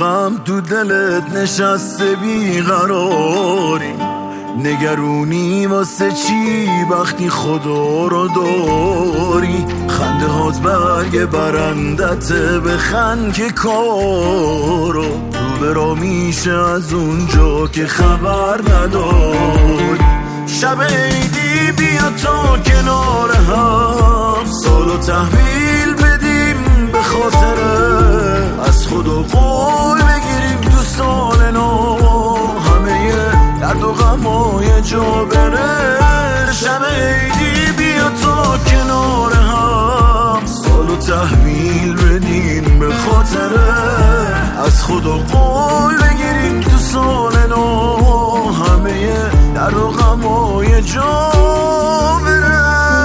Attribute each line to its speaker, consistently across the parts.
Speaker 1: غم تو دلت نشسته بیقراری، نگرونی واسه چی وقتی خدا رو داری؟ خنده هات برگ برندت بخند که کارو تو برا میشه از اونجا که خبر نداری. شب عیدی بیا تا کنار هم سالو تحویل بدیم به خاطره، از خدا قول بگیریم تو سال نو همه درد و غمای جا بره. شب عیدی بیا تا کنار هم سالو تحویل بدیم به خاطره، از خدا قول بگیریم تو سال نو همه درد و غمای جا بره.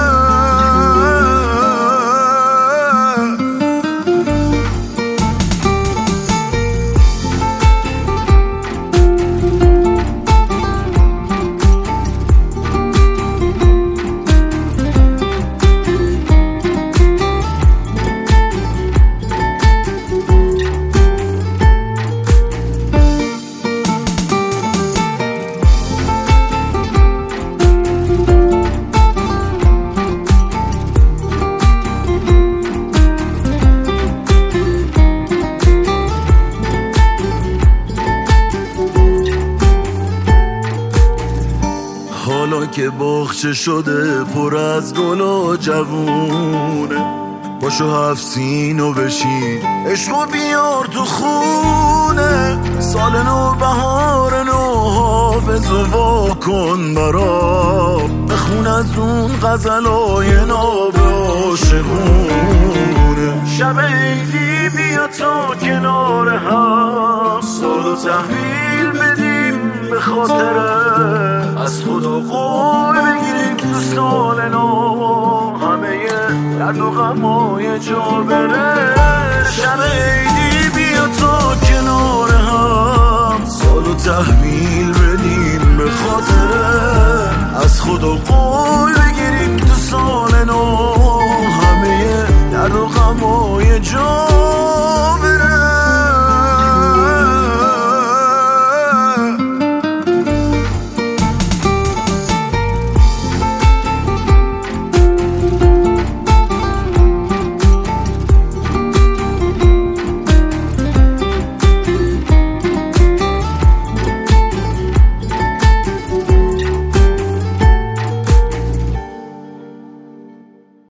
Speaker 1: حالا که باغچه شده پر از گل و جوونه، پاشو هفت سینو بشین عشقو بیار تو خونه. سال نو بهار نو حافظو وا کن برام، بخون از اون غزلای ناب عاشقونه. شب عیدی بیا تا کنار هم سالو تحویل بدیم به خاطره، از خدا قول بگیریم تو سال نو همه درد و غمای جا بره. شب عیدی بیا تا کنار هم